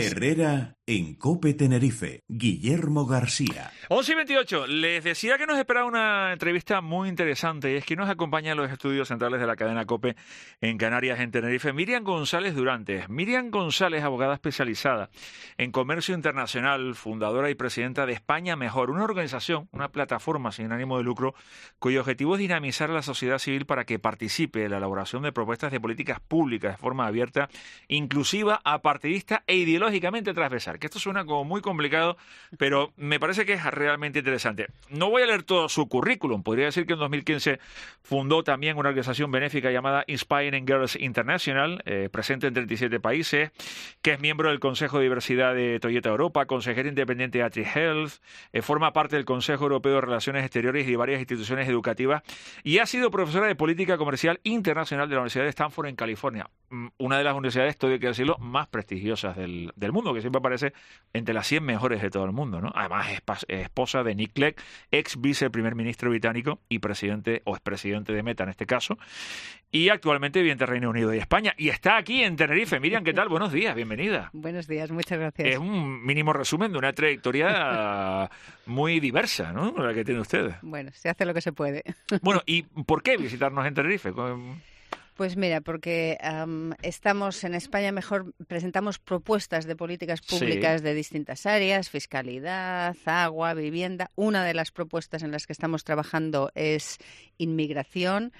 Herrera en COPE Tenerife, Guillermo García. 11:28. Les decía que nos esperaba una entrevista muy interesante y es que nos acompaña en los estudios centrales de la cadena COPE en Canarias, en Tenerife, Miriam González Durantes. Miriam González, abogada especializada en comercio internacional, fundadora y presidenta de España Mejor, una organización, una plataforma sin ánimo de lucro cuyo objetivo es dinamizar a la sociedad civil para que participe en la elaboración de propuestas de políticas públicas de forma abierta, inclusiva, apartidista e ideológicamente transversal. Que esto suena como muy complicado, pero me parece que es realmente interesante. No voy a leer todo su currículum. Podría decir que en 2015 fundó también una organización benéfica llamada Inspiring Girls International, presente en 37 países, que es miembro del Consejo de Diversidad de Toyota Europa, consejera independiente de Atri Health, forma parte del Consejo Europeo de Relaciones Exteriores y de varias instituciones educativas, y ha sido profesora de Política Comercial Internacional de la Universidad de Stanford en California, una de las universidades, todo hay que decirlo, más prestigiosas del mundo, que siempre aparece entre las 100 mejores de todo el mundo, ¿no? Además es esposa de Nick Clegg, ex viceprimer ministro británico y presidente o expresidente de Meta en este caso, y actualmente vive entre Reino Unido y España, y está aquí en Tenerife. Miriam, ¿qué tal? Buenos días, bienvenida. Buenos días, muchas gracias. Es un mínimo resumen de una trayectoria muy diversa, ¿no? La que tiene usted. Bueno, se hace lo que se puede. Bueno, ¿y por qué visitarnos en Tenerife? Pues mira, porque estamos en España Mejor, presentamos propuestas de políticas públicas de distintas áreas, fiscalidad, agua, vivienda. Una de las propuestas en las que estamos trabajando es inmigración.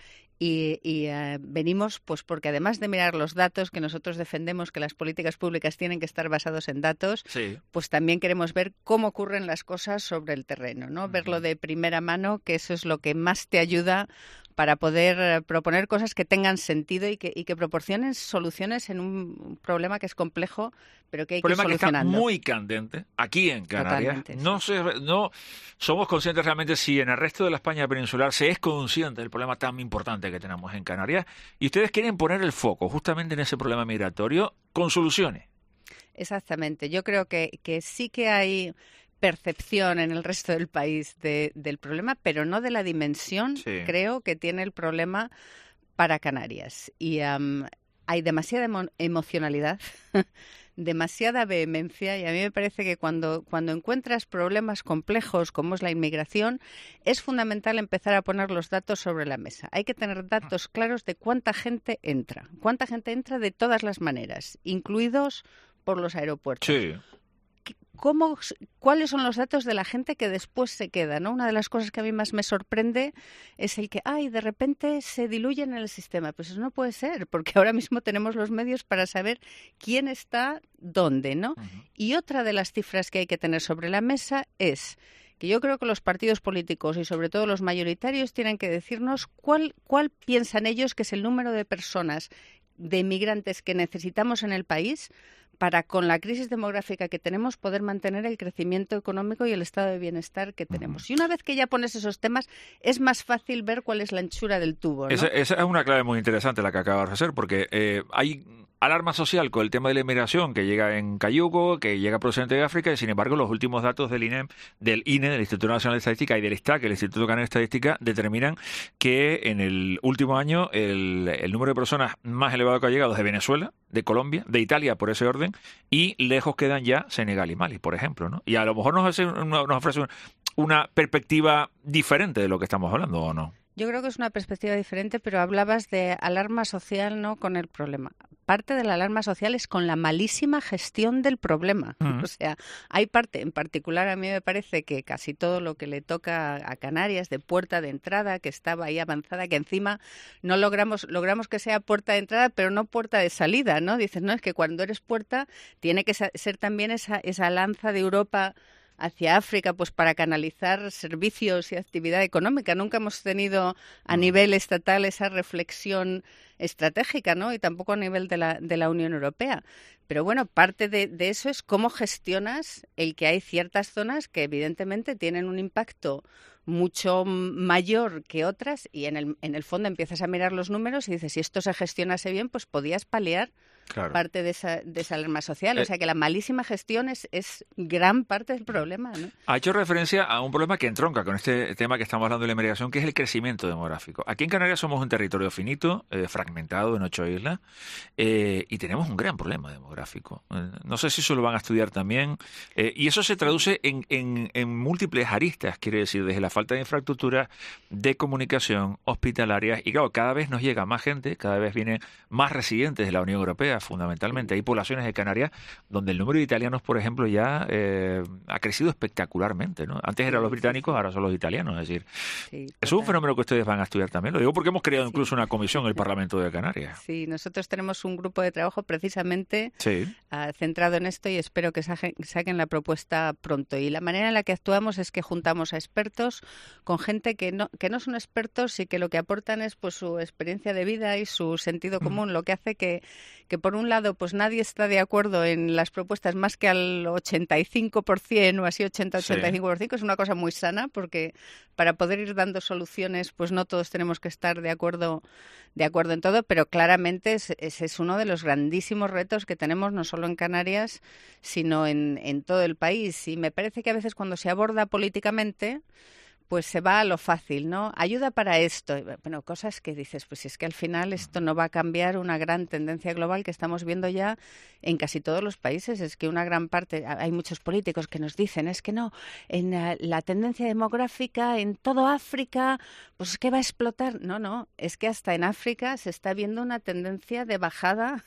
Y venimos pues porque además de mirar los datos, que nosotros defendemos que las políticas públicas tienen que estar basados en datos, pues también queremos ver cómo ocurren las cosas sobre el terreno, ¿no? Verlo de primera mano, que eso es lo que más te ayuda para poder proponer cosas que tengan sentido y que proporcionen soluciones en un problema que es complejo, pero que hay que ir solucionando. Problema que está muy candente aquí en Canarias. No somos conscientes realmente si en el resto de la España peninsular se es consciente del problema tan importante que tenemos en Canarias, y ustedes quieren poner el foco justamente en ese problema migratorio con soluciones. Exactamente. Yo creo que sí que hay percepción en el resto del país del problema, pero no de la dimensión, creo, que tiene el problema para Canarias. Y hay demasiada emocionalidad, demasiada vehemencia, y a mí me parece que cuando encuentras problemas complejos como es la inmigración, es fundamental empezar a poner los datos sobre la mesa. Hay que tener datos claros de cuánta gente entra de todas las maneras, incluidos por los aeropuertos. Sí. ¿Cuáles son los datos de la gente que después se queda, ¿no? Una de las cosas que a mí más me sorprende es el que, de repente se diluyen en el sistema. Pues eso no puede ser, porque ahora mismo tenemos los medios para saber quién está dónde, ¿no? Uh-huh. Y otra de las cifras que hay que tener sobre la mesa es que yo creo que los partidos políticos y sobre todo los mayoritarios tienen que decirnos cuál piensan ellos que es el número de personas, de inmigrantes que necesitamos en el país para, con la crisis demográfica que tenemos, poder mantener el crecimiento económico y el estado de bienestar que tenemos. Y una vez que ya pones esos temas, es más fácil ver cuál es la anchura del tubo, ¿no? Esa es una clave muy interesante la que acabas de hacer, porque hay alarma social con el tema de la inmigración que llega en Cayuco, que llega procedente de África, y sin embargo los últimos datos del INE, del Instituto Nacional de Estadística, y del ISTAC, el Instituto Canario de Estadística, determinan que en el último año el número de personas más elevado que ha llegado es de Venezuela, de Colombia, de Italia, por ese orden, y lejos quedan ya Senegal y Mali, por ejemplo, ¿no? Y a lo mejor nos ofrece una perspectiva diferente de lo que estamos hablando, ¿o no? Yo creo que es una perspectiva diferente, pero hablabas de alarma social, no con el problema. Parte de la alarma social es con la malísima gestión del problema. Uh-huh. O sea, hay parte, en particular a mí me parece que casi todo lo que le toca a Canarias de puerta de entrada, que estaba ahí avanzada, que encima no logramos que sea puerta de entrada, pero no puerta de salida, ¿no? Dices, no, es que cuando eres puerta tiene que ser también esa lanza de Europa hacia África, pues para canalizar servicios y actividad económica. Nunca hemos tenido a nivel estatal esa reflexión estratégica, ¿no? Y tampoco a nivel de la Unión Europea. Pero bueno, parte de eso es cómo gestionas el que hay ciertas zonas que evidentemente tienen un impacto mucho mayor que otras, y en el fondo empiezas a mirar los números y dices, si esto se gestionase bien, pues podías paliar parte de esa alarma social. O sea que la malísima gestión es gran parte del problema, ¿no? Ha hecho referencia a un problema que entronca con este tema que estamos hablando de la inmigración, que es el crecimiento demográfico. Aquí en Canarias somos un territorio finito, fragmentado, fragmentado en 8 islas, y tenemos un gran problema demográfico. No sé si eso lo van a estudiar también, y eso se traduce en múltiples aristas, quiere decir, desde la falta de infraestructura, de comunicación, hospitalarias, y claro, cada vez nos llega más gente, cada vez vienen más residentes de la Unión Europea, fundamentalmente. Hay poblaciones de Canarias donde el número de italianos, por ejemplo, ya ha crecido espectacularmente, ¿no? Antes eran los británicos, ahora son los italianos, es decir, es un fenómeno que ustedes van a estudiar también. Lo digo porque hemos creado incluso una comisión en el Parlamento de Canarias. Sí, nosotros tenemos un grupo de trabajo precisamente centrado en esto y espero que saquen la propuesta pronto. Y la manera en la que actuamos es que juntamos a expertos con gente que no son expertos y que lo que aportan es pues su experiencia de vida y su sentido común, lo que hace que por un lado pues nadie está de acuerdo en las propuestas más que al 85% o así 80-85%, que es una cosa muy sana porque para poder ir dando soluciones pues no todos tenemos que estar de acuerdo en todo, pero claramente ese es uno de los grandísimos retos que tenemos no solo en Canarias sino en todo el país, y me parece que a veces cuando se aborda políticamente pues se va a lo fácil, ¿no? Ayuda para esto. Bueno, cosas que dices, pues es que al final esto no va a cambiar una gran tendencia global que estamos viendo ya en casi todos los países. Es que una gran parte, hay muchos políticos que nos dicen, es que no, en la tendencia demográfica en todo África, pues es que va a explotar. No, es que hasta en África se está viendo una tendencia de bajada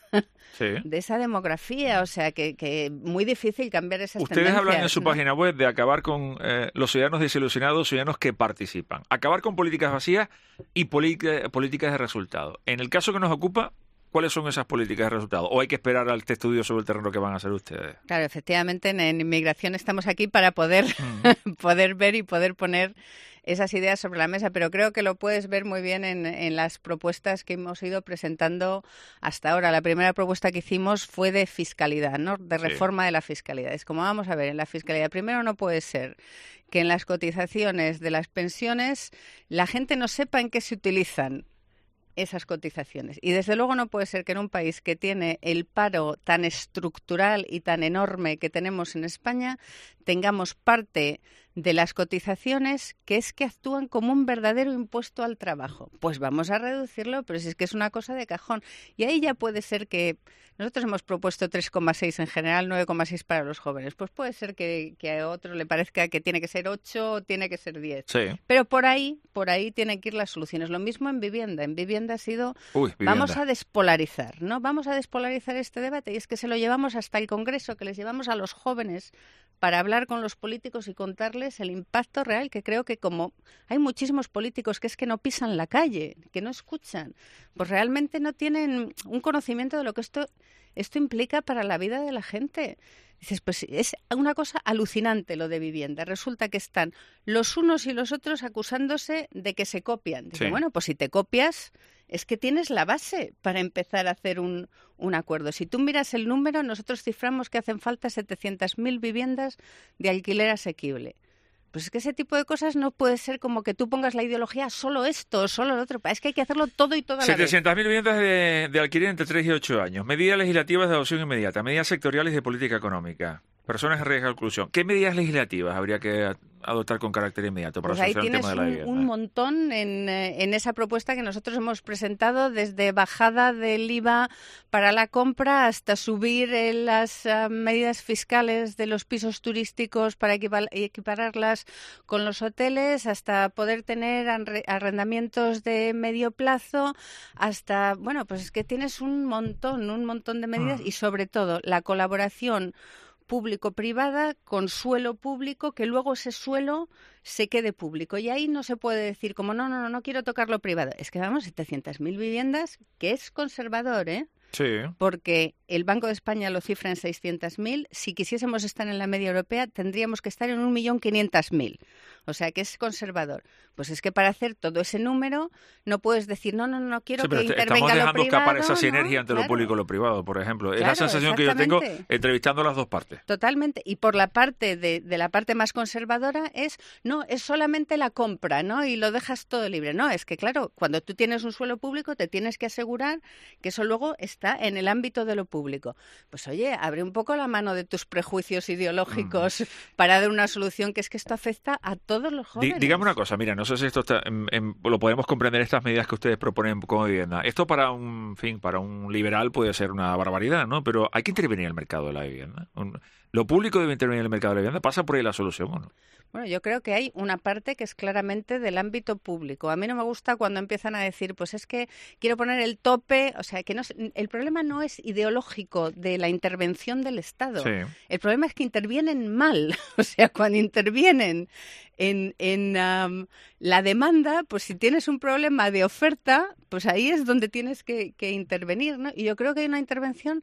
de esa demografía. O sea, que muy difícil cambiar esas tendencias. Ustedes hablan en su página web de acabar con los ciudadanos desilusionados, ciudadanos que participan, acabar con políticas vacías y políticas de resultado. En el caso que nos ocupa, ¿cuáles son esas políticas de resultado? ¿O hay que esperar al estudio sobre el terreno que van a hacer ustedes? Claro, efectivamente, en inmigración estamos aquí para poder ver y poder poner esas ideas sobre la mesa, pero creo que lo puedes ver muy bien en las propuestas que hemos ido presentando hasta ahora. La primera propuesta que hicimos fue de fiscalidad, ¿no? De reforma de la fiscalidad. Es como, vamos a ver, en la fiscalidad primero no puede ser que en las cotizaciones de las pensiones la gente no sepa en qué se utilizan esas cotizaciones. Y desde luego no puede ser que en un país que tiene el paro tan estructural y tan enorme que tenemos en España, tengamos parte de las cotizaciones que es que actúan como un verdadero impuesto al trabajo. Pues vamos a reducirlo, pero si es que es una cosa de cajón. Y ahí ya puede ser que nosotros hemos propuesto 3,6 en general, 9,6 para los jóvenes. Pues puede ser que a otro le parezca que tiene que ser 8 o tiene que ser 10. Sí. Pero por ahí tienen que ir las soluciones. Lo mismo en vivienda. En vivienda ha sido, vamos a despolarizar, ¿no? Vamos a despolarizar este debate, y es que se lo llevamos hasta el Congreso, que les llevamos a los jóvenes para hablar con los políticos y contarles el impacto real, que creo que como hay muchísimos políticos que es que no pisan la calle, que no escuchan, pues realmente no tienen un conocimiento de lo que esto implica para la vida de la gente. Dices, pues es una cosa alucinante lo de vivienda. Resulta que están los unos y los otros acusándose de que se copian. Dice, bueno, pues si te copias es que tienes la base para empezar a hacer un acuerdo. Si tú miras el número, nosotros ciframos que hacen falta 700.000 viviendas de alquiler asequible. Pues es que ese tipo de cosas no puede ser como que tú pongas la ideología solo esto, solo lo otro. Es que hay que hacerlo todo y toda la vez. 700.000 viviendas de alquiler entre 3 y 8 años. Medidas legislativas de adopción inmediata. Medidas sectoriales de política económica. Personas en riesgo de exclusión. ¿Qué medidas legislativas habría que adoptar con carácter inmediato para solucionar el tema de la vivienda? Un montón en esa propuesta que nosotros hemos presentado, desde bajada del IVA para la compra hasta subir las medidas fiscales de los pisos turísticos para equipararlas con los hoteles, hasta poder tener arrendamientos de medio plazo, hasta, bueno, pues es que tienes un montón de medidas y sobre todo la colaboración público-privada con suelo público, que luego ese suelo se quede público. Y ahí no se puede decir como no quiero tocar lo privado. Es que vamos, 700.000 viviendas, que es conservador, ¿eh? Sí. Porque el Banco de España lo cifra en 600.000. Si quisiésemos estar en la media europea, tendríamos que estar en 1.500.000. O sea, que es conservador. Pues es que para hacer todo ese número no puedes decir, no quiero que intervenga lo privado. Estamos dejando escapar esa sinergia entre lo público y lo privado, por ejemplo. Es la sensación que yo tengo entrevistando a las dos partes. Totalmente. Y por la parte de la parte más conservadora es solamente la compra, ¿no? Y lo dejas todo libre. No, es que claro, cuando tú tienes un suelo público te tienes que asegurar que eso luego está está en el ámbito de lo público. Pues oye, abre un poco la mano de tus prejuicios ideológicos para dar una solución, que es que esto afecta a todos los jóvenes. Dígame una cosa, mira, no sé si esto está, lo podemos comprender, estas medidas que ustedes proponen como vivienda. Esto para un liberal puede ser una barbaridad, ¿no? Pero hay que intervenir en el mercado de la vivienda. Lo público debe intervenir en el mercado de la vivienda. ¿Pasa por ahí la solución o no? Bueno, yo creo que hay una parte que es claramente del ámbito público. A mí no me gusta cuando empiezan a decir, pues es que quiero poner el tope, o sea, que no, el problema no es ideológico de la intervención del Estado. Sí. El problema es que intervienen mal. O sea, cuando intervienen en la demanda, pues si tienes un problema de oferta, pues ahí es donde tienes que intervenir, ¿no? Y yo creo que hay una intervención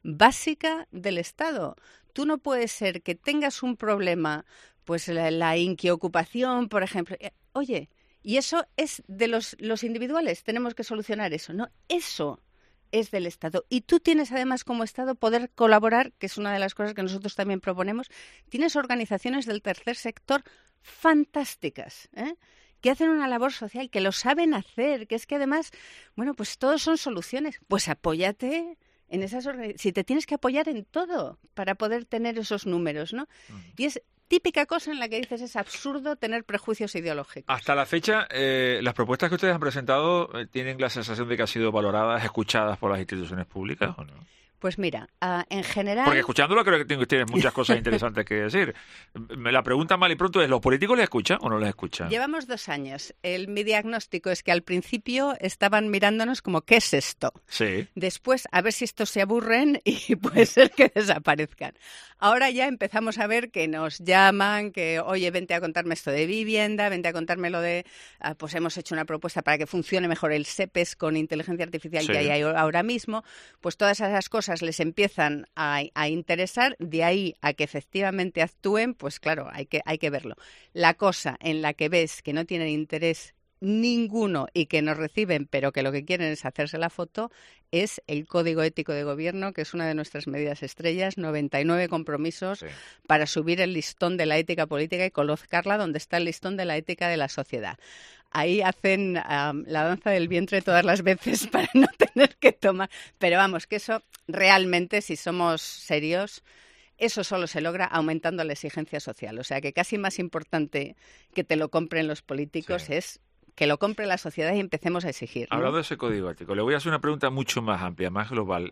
básica del Estado. Tú no puedes ser que tengas un problema, pues la inquiocupación, por ejemplo. Oye, y eso es de los individuales, tenemos que solucionar eso, ¿no? Eso es del Estado. Y tú tienes además como Estado poder colaborar, que es una de las cosas que nosotros también proponemos. Tienes organizaciones del tercer sector fantásticas, que hacen una labor social, que lo saben hacer, que es que además, bueno, pues todos son soluciones. Pues apóyate en esas organizaciones. Si te tienes que apoyar en todo para poder tener esos números, ¿no? Y es típica cosa en la que dices, es absurdo tener prejuicios ideológicos. Hasta la fecha, las propuestas que ustedes han presentado tienen la sensación de que han sido valoradas, escuchadas por las instituciones públicas, ¿o no? Pues mira, en general... Porque escuchándolo creo que tienes muchas cosas interesantes que decir. La pregunta mal y pronto es, ¿los políticos les escuchan o no les escuchan? Llevamos 2 años. Mi diagnóstico es que al principio estaban mirándonos como, ¿qué es esto? Sí. Después, a ver si estos se aburren y puede ser que desaparezcan. Ahora ya empezamos a ver que nos llaman, que, oye, vente a contarme esto de vivienda, vente a contarme lo de... pues hemos hecho una propuesta para que funcione mejor el SEPES con inteligencia artificial que hay ahora mismo. Pues todas esas cosas les empiezan a interesar, de ahí a que efectivamente actúen, pues claro, hay que verlo. La cosa en la que ves que no tienen interés ninguno y que nos reciben, pero que lo que quieren es hacerse la foto, es el Código Ético de Gobierno, que es una de nuestras medidas estrellas, 99 compromisos para subir el listón de la ética política y colocarla donde está el listón de la ética de la sociedad. Ahí hacen la danza del vientre todas las veces para no tener que tomar. Pero vamos, que eso realmente, si somos serios, eso solo se logra aumentando la exigencia social. O sea, que casi más importante que te lo compren los políticos es que lo compre la sociedad y empecemos a exigir, ¿no? Hablando de ese código ético, le voy a hacer una pregunta mucho más amplia, más global.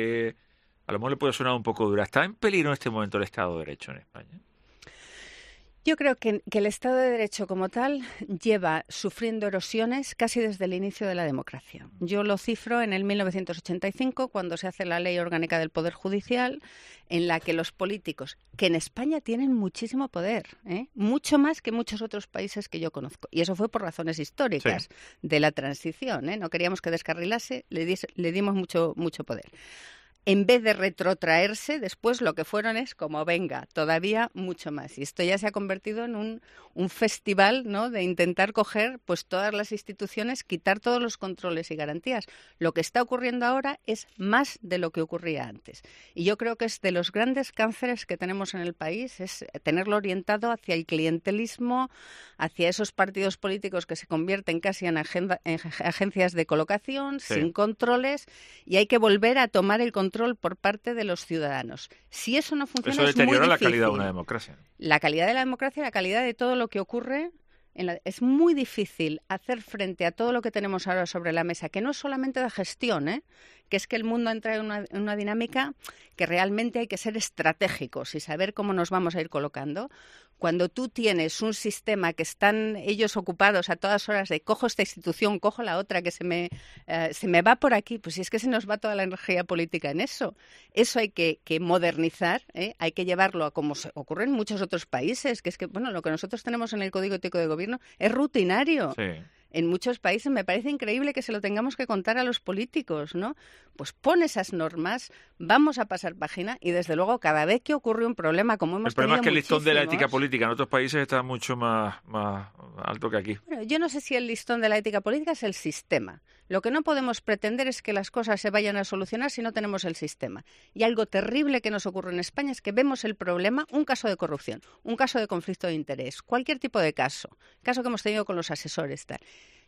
A lo mejor le puede sonar un poco dura. ¿Está en peligro en este momento el Estado de Derecho en España? Yo creo que el Estado de Derecho como tal lleva sufriendo erosiones casi desde el inicio de la democracia. Yo lo cifro en el 1985, cuando se hace la Ley Orgánica del Poder Judicial, en la que los políticos, que en España tienen muchísimo poder, mucho más que muchos otros países que yo conozco, y eso fue por razones históricas de la transición, no queríamos que descarrilase, le dimos mucho poder. En vez de retrotraerse, después lo que fueron es como, venga, todavía mucho más. Y esto ya se ha convertido en un festival, ¿no?, de intentar coger pues todas las instituciones, quitar todos los controles y garantías. Lo que está ocurriendo ahora es más de lo que ocurría antes. Y yo creo que es de los grandes cánceres que tenemos en el país, es tenerlo orientado hacia el clientelismo, hacia esos partidos políticos que se convierten casi en agencias de colocación, sin controles, y hay que volver a tomar el control por parte de los ciudadanos. Si eso no funciona, eso deteriora es muy la difícil. calidad de una democracia. La calidad de la democracia, la calidad de todo lo que ocurre. Es muy difícil hacer frente a todo lo que tenemos ahora sobre la mesa, que no es solamente de gestión, que es que el mundo entra en una dinámica que realmente hay que ser estratégicos y saber cómo nos vamos a ir colocando. Cuando tú tienes un sistema que están ellos ocupados a todas horas de cojo esta institución, cojo la otra, que se me va por aquí, pues si es que se nos va toda la energía política en eso. Eso hay que modernizar, hay que llevarlo a como se ocurre en muchos otros países, que es que, bueno, lo que nosotros tenemos en el Código Ético de Gobierno es rutinario. Sí. En muchos países me parece increíble que se lo tengamos que contar a los políticos, ¿no? Pues pon esas normas, vamos a pasar página y desde luego cada vez que ocurre un problema, como hemos tenido El problema es que el listón de la ética política en otros países está mucho más alto que aquí. Bueno, yo no sé si el listón de la ética política es el sistema. Lo que no podemos pretender es que las cosas se vayan a solucionar si no tenemos el sistema. Y algo terrible que nos ocurre en España es que vemos el problema, un caso de corrupción, un caso de conflicto de interés, cualquier tipo de caso que hemos tenido con los asesores, tal.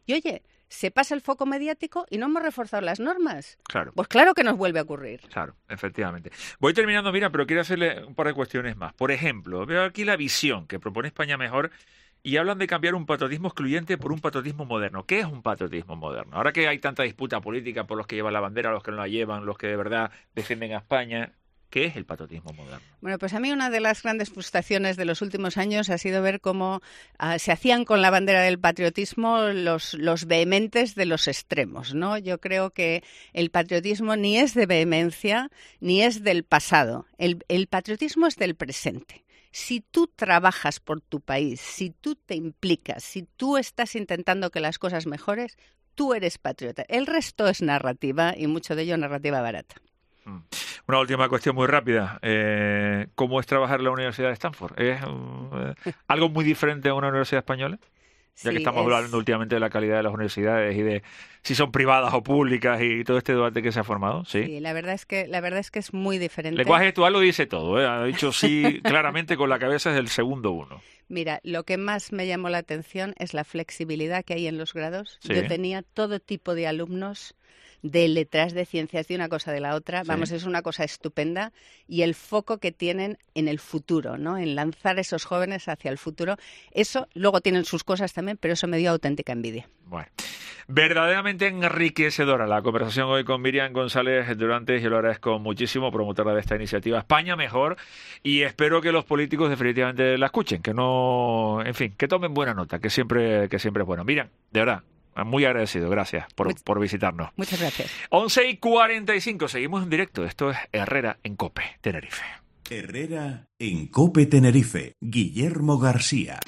Y oye, se pasa el foco mediático y no hemos reforzado las normas. Claro. Pues claro que nos vuelve a ocurrir. Claro, efectivamente. Voy terminando, Miriam, pero quiero hacerle un par de cuestiones más. Por ejemplo, veo aquí la visión que propone España Mejor y hablan de cambiar un patriotismo excluyente por un patriotismo moderno. ¿Qué es un patriotismo moderno? Ahora que hay tanta disputa política por los que llevan la bandera, los que no la llevan, los que de verdad defienden a España, ¿qué es el patriotismo moderno? Bueno, pues a mí una de las grandes frustraciones de los últimos años ha sido ver cómo se hacían con la bandera del patriotismo los vehementes de los extremos, ¿no? Yo creo que el patriotismo ni es de vehemencia ni es del pasado. El patriotismo es del presente. Si tú trabajas por tu país, si tú te implicas, si tú estás intentando que las cosas mejores, tú eres patriota. El resto es narrativa y mucho de ello narrativa barata. Una última cuestión muy rápida. ¿Cómo es trabajar en la Universidad de Stanford? ¿Es algo muy diferente a una universidad española? Ya que estamos hablando últimamente de la calidad de las universidades y de si son privadas o públicas y todo este debate que se ha formado. Sí, la verdad es que es muy diferente. El lenguaje gestual lo dice todo, ¿eh? Ha dicho sí claramente con la cabeza desde el segundo uno. Mira, lo que más me llamó la atención es la flexibilidad que hay en los grados. Sí. Yo tenía todo tipo de alumnos de letras, de ciencias, de una cosa de la otra. Sí. Vamos, es una cosa estupenda. Y el foco que tienen en el futuro, ¿no? En lanzar esos jóvenes hacia el futuro. Eso, luego tienen sus cosas también, pero eso me dio auténtica envidia. Bueno, verdaderamente enriquecedora la conversación hoy con Miriam González Durantes. Yo lo agradezco muchísimo, promotora de esta iniciativa España Mejor, y espero que los políticos definitivamente la escuchen, que no, en fin, que tomen buena nota, que siempre es bueno. Miriam, de verdad, muy agradecido, gracias por visitarnos. Muchas gracias. 11:45, seguimos en directo. Esto es Herrera en COPE, Tenerife. Herrera en COPE Tenerife, Guillermo García.